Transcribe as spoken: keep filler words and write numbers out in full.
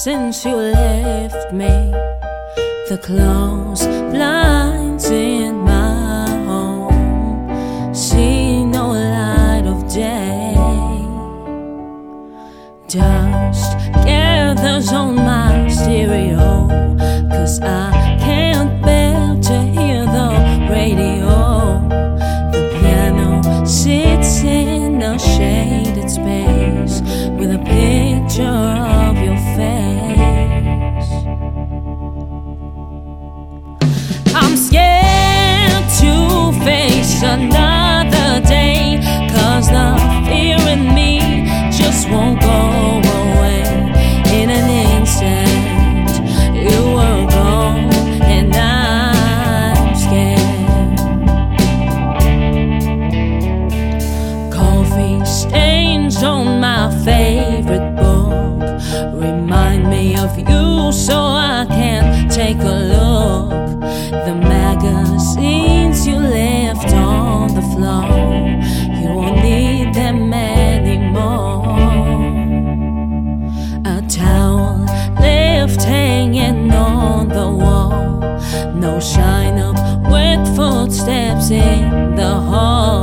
since you left me. The closed blinds in my home see no light of day. Dust gathers on my stereo, 'cause I can't bear to hear the radio. The piano sits in a shaded space with a picture of your face. I'm scared to face another day, 'cause the fear in me just won't go away. In an instant you were gone and I'm scared. Coffee stains on my favorite book remind me of you, so I can't take a look. The magazines you left on the floor, you won't need them anymore. A towel left hanging on the wall, no sign of wet footsteps in the hall.